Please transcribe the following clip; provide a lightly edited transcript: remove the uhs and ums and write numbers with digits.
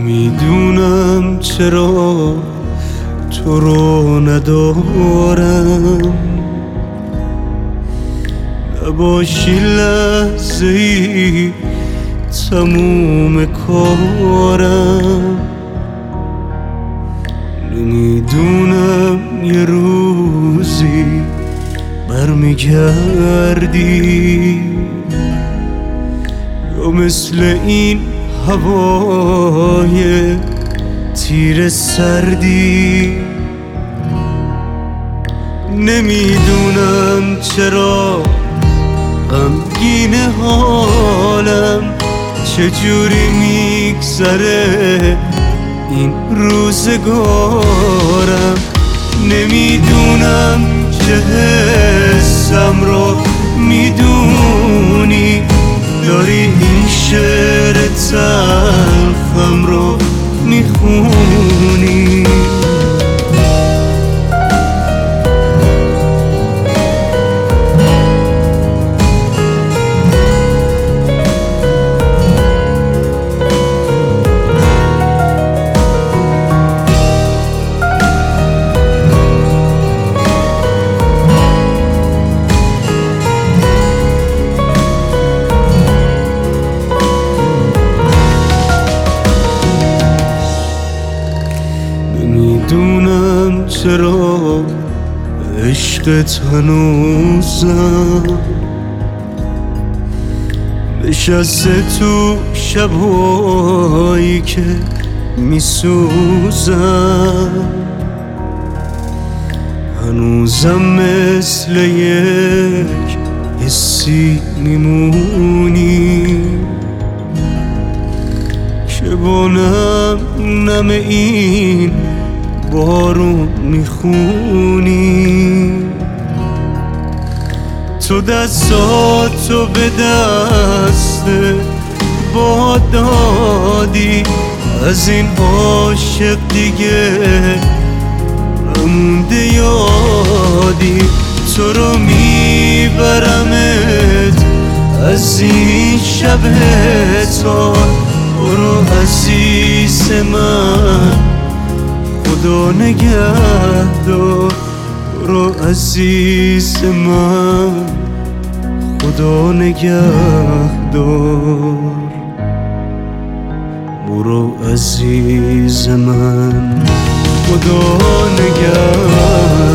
نمیدونم چرا تو رو ندارم، نباشی لحظه ای تموم کارم. نمیدونم یه روزی برمیگردی یا مثل این هوای تیر سردی. نمیدونم چرا غمگین حالم، چجوری میگذره این روزگارم. نمیدونم چه حسم رو میدونی، داری این شعر تلخم رو میخونی. نمیدونم چرا عشقت هنوزم نشسته تو شبایی که میسوزم. هنوزم مثل یک حسی میمونی که با نم این بارون میخونی. تو دستاتو به دست با دادی، از این عاشق دیگه نمونده یادی. تو رو میبرمت از این شب تار، برو عزیز من خدا نگهدار. برو عزیز من خدا نگهدار. برو عزیز من خدا نگهدار.